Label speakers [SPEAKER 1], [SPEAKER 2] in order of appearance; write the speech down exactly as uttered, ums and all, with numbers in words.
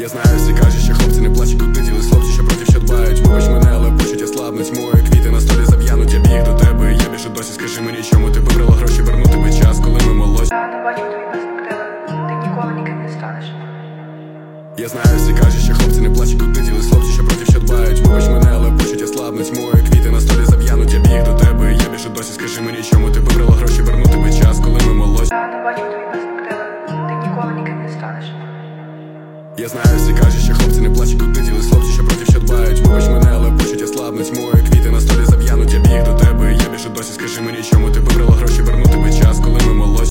[SPEAKER 1] Я знаю, всі кажуть, що хлопці не плачуть, тут не ділись хлопці, що проти що дбають. Вибач мене, але почуття слабнуть. Мої квіти на столі зав'януть, я біг до тебе. Я біжу досі, скажи мені, чому ти вибрала гроші, вернути би час, коли ми молодші.
[SPEAKER 2] Я не бачу твої перспективи, ти ніколи ніким не станеш.
[SPEAKER 1] Я знаю, всі кажуть, що хлопці не плачуть, тут не ділись хлопці, що проти що дбають. Вибач мене, але почуття слабнуть. Мої квіти на столі зав'януть, я біг до тебе. Я біжу досі, скажи мені, чому ти вибрала гроші, вернути би час, коли ми молодші.
[SPEAKER 2] Я не бачу твої перспективи, ти ніколи ніким не станеш.
[SPEAKER 1] Я знаю, всі кажуть, що хлопці не плачуть, тут не ділись хлопці, що проти що дбають. Вибач мене, але почуття слабнуть. Мої квіти на столі зав'януть, я біг до тебе. Я біжу досі, скажи мені, чому ти